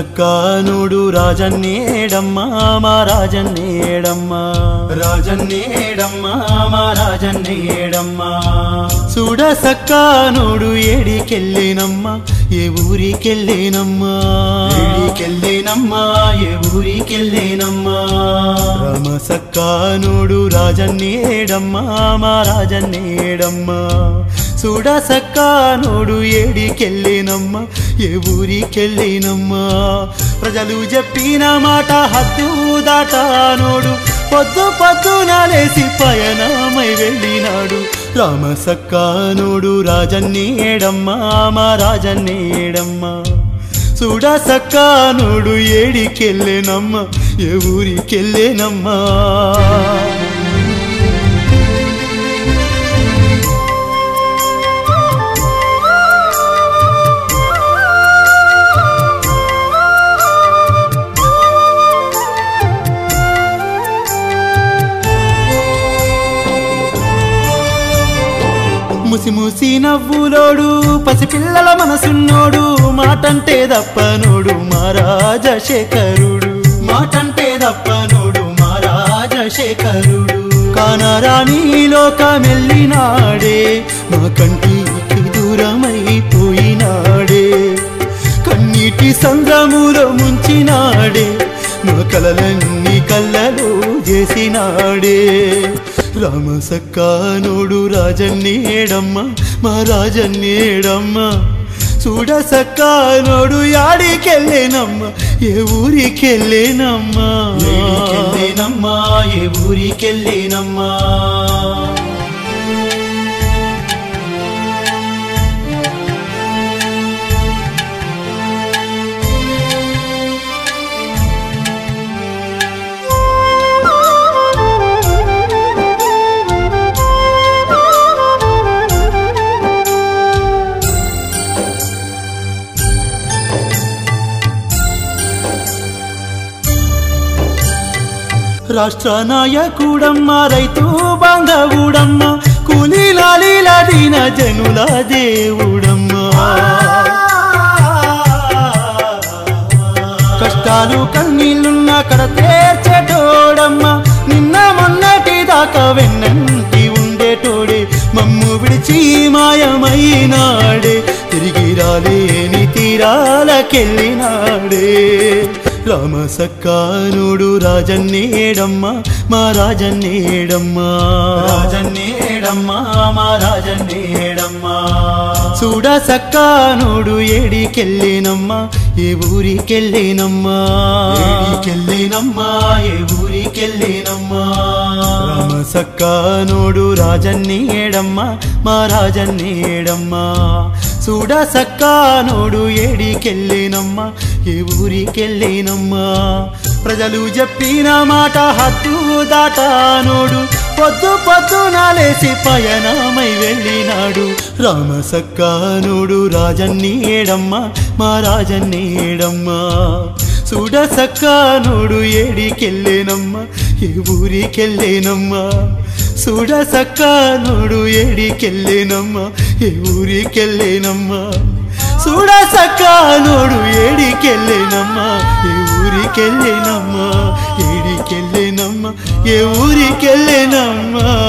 సక్కానుడు రాజన్నేడమ్మా మా రాజన్నేడమ్మా రాజన్నేడమ్మా మా రాజన్నేడమ్మా చూడ సక్కానుడు ఏడికెళ్ళేనమ్మా ఏ ఊరికెళ్ళేనమ్మా ఏడికెళ్ళేనమ్మా ఏ ఊరికెళ్ళేనమ్మా రామ సక్కానుడు రాజన్నేడమ్మా మా రాజన్నేడమ్మా చూడ సక్కానుడు ఏడికెళ్ళేనమ్మా ఏ ఊరికెళ్ళేనమ్మా ప్రజలు చెప్పిన మాట హద్దు దాటానోడు పొద్దు పొద్దున లేసి పయనమై వెళ్ళినాడు రామ సక్కానుడు రాజన్నేడమ్మా మా రాజన్నేడమ్మా చూడ సక్కానుడు ఏడికెళ్ళేనమ్మా ఏ ఊరికెళ్ళేనమ్మా ముసి ముసి నవ్వులోడు పసిపిల్లల మనసున్నోడు మాటంటే దప్పనోడు మా రాజశేఖరుడు మాటంటే దప్పనోడు మా రాజశేఖరుడు కానరాని లోకమెల్లినాడే మా కంటికి దూరమైపోయినాడే కన్నీటి సంద్రములో ముంచినాడే మా కలలన్నీ కళ్ళలో చేసినాడే రామ సక్కానుడు రాజన్నేడమ్మా మా రాజన్నేడమ్మా చూడ సక్కానుడు యాడికెళ్ళేనమ్మా ఏ ఊరికెళ్ళేనమ్మా ఏడికెళ్ళేనమ్మా ఏ ఊరికెళ్ళేనమ్మా రాష్ట్ర నాయకుడమ్మా రైతు బాంధవుడమ్మా కూలీ లాలీల దీన జనుల దేవుడమ్మా కష్టాలు కన్నీళ్ళున్న కడ తీర్చేటోడమ్మా నిన్న మొన్నటి దాకా వెన్నంటి ఉండేటోడే మమ్ము విడిచి మాయమైనాడే తిరిగి రాలేని తీరాలకెళ్ళినాడే రామ సక్కానుడు రాజన్నేడమ్మా మా రాజన్నేడమ్మా రాజన్నేడమ్మా మా రాజన్నేడమ్మా చూడ సక్కానుడు ఏడికెళ్ళేనమ్మా ఏ ఊరికెళ్ళేనమ్మా ఏడికెళ్ళేనమ్మా ఏ ఊరికెళ్ళేనమ్మా రామ సక్కానుడు రాజన్నేడమ్మా మా రాజన్నేడమ్మా చూడ సక్కానుడు ఏడికెళ్ళేనమ్మా ఏ ఊరికెళ్ళేనమ్మా ప్రజలు చెప్పిన మాట హద్దు దాటానోడు పొద్దు పొద్దున లేసి పయనమై వెళ్ళినాడు రామ సక్కానుడు రాజన్నేడమ్మా మా రాజన్నేడమ్మా చూడ సక్కానుడు ఏడికెళ్ళేనమ్మా ఏ ఊరికెళ్ళేనమ్మా చూడ సక్కానుడు ఏడికెళ్ళేనమ్మా ఏ ఊరికెళ్ళేనమ్మా చూడ సక్కానుడు ఏడికెళ్ళేనమ్మా ఏ ఊరికెళ్ళేనమ్మా ఏడికెళ్ళేనమ్మా ఏ ఊరికెళ్ళేనమ్మా